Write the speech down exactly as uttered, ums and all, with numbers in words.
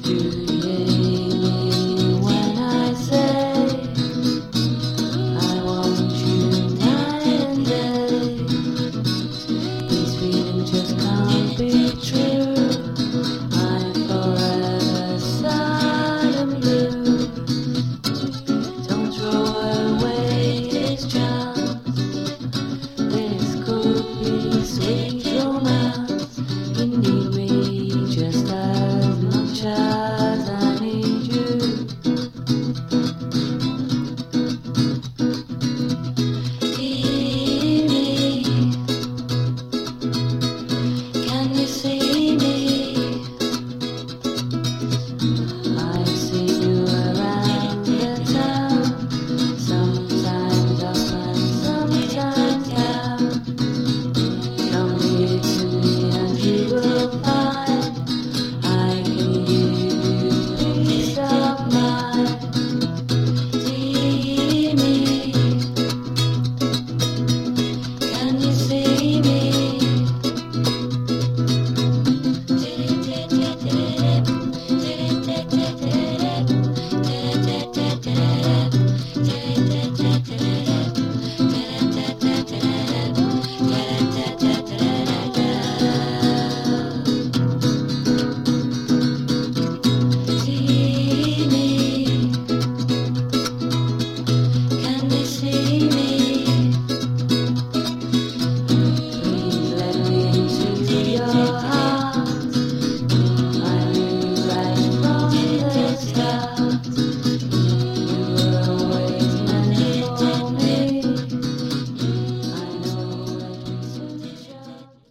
Do you hear me when I say I want you night and day? These feelings just can't be true. I'm forever sad and blue. Don't throw away this chance. This could be sweet.